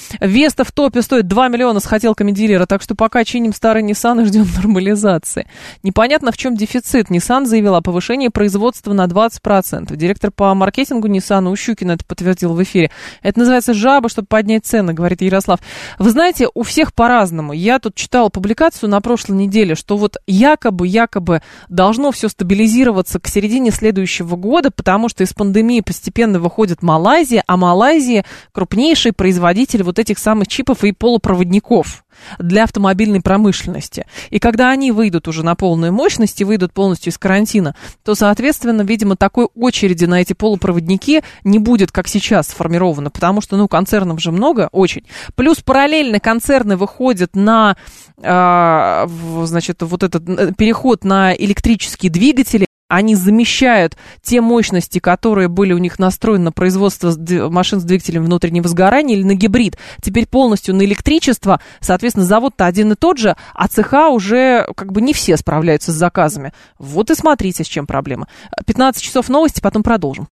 Веста в топе стоит два миллиона с хотелками дилера, так что пока чиним старый Nissan и ждем нормализации. Непонятно, в чем дефицит. Nissan заявил о повышении производства на двадцать процентов. Директор по маркетингу Nissan Ущукин это подтвердил в эфире. Это называется жаба, чтобы поднять цены, говорит Ярослав. Вы знаете, у всех по-разному. Я тут читала публикацию на прошлой неделе, что вот якобы, якобы должно все стабилизироваться к середине следующего года, потому что из пандемии постепенно выходит Малайзия, а Малайзия крупнейший производитель вот этих самых чипов и полупроводников для автомобильной промышленности. И когда они выйдут уже на полную мощность и выйдут полностью из карантина, то, соответственно, видимо, такой очереди на эти полупроводники не будет, как сейчас сформировано, потому что, ну, концернов же много, очень. Плюс параллельно концерны выходят на, э, значит, вот этот переход на электрические двигатели. Они замещают те мощности, которые были у них настроены на производство машин с двигателем внутреннего сгорания или на гибрид. Теперь полностью на электричество. Соответственно, завод-то один и тот же, а цеха уже как бы не все справляются с заказами. Вот и смотрите, с чем проблема. пятнадцать часов новости, потом продолжим.